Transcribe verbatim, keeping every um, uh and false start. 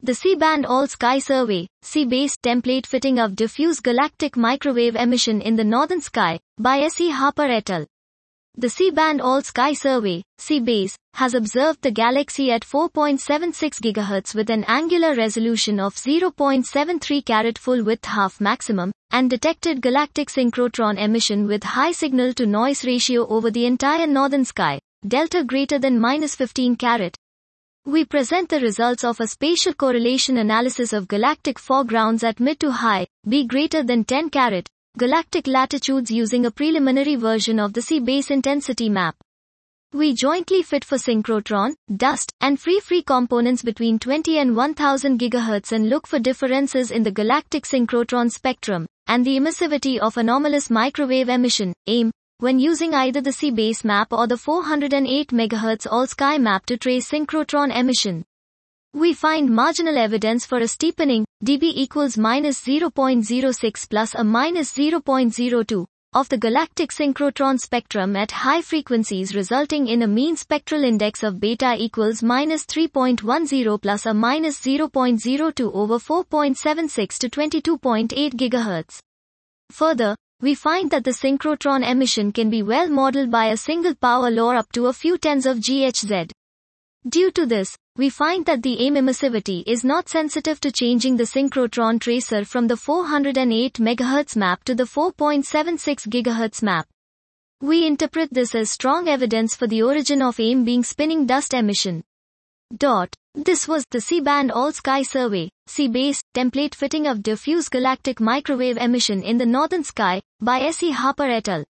The C-band All-Sky Survey, C-base template fitting of diffuse galactic microwave emission in the northern sky, by S E Harper et al. The C-band All-Sky Survey, C-base, has observed the galaxy at four point seven six gigahertz with an angular resolution of zero point seven three carat full-width half maximum, and detected galactic synchrotron emission with high signal-to-noise ratio over the entire northern sky, delta greater than minus fifteen carat. We present the results of a spatial correlation analysis of galactic foregrounds at mid to high, B greater than ten carat, galactic latitudes using a preliminary version of the C-base intensity map. We jointly fit for synchrotron, dust, and free-free components between twenty and one thousand gigahertz and look for differences in the galactic synchrotron spectrum, and the emissivity of anomalous microwave emission, A I M, when using either the C-base map or the four hundred eight megahertz all-sky map to trace synchrotron emission. We find marginal evidence for a steepening, dB equals minus zero point zero six plus a minus zero point zero two, of the galactic synchrotron spectrum at high frequencies, resulting in a mean spectral index of beta equals minus three point one zero plus a minus zero point zero two over four point seven six to twenty-two point eight gigahertz. Further, we find that the synchrotron emission can be well modeled by a single power law up to a few tens of G H Z. Due to this, we find that the A I M emissivity is not sensitive to changing the synchrotron tracer from the four hundred eight megahertz map to the four point seven six gigahertz map. We interpret this as strong evidence for the origin of A I M being spinning dust emission. Dot. This was the C-band All-Sky Survey, C-base, template fitting of diffuse galactic microwave emission in the northern sky, by S E Harper et al.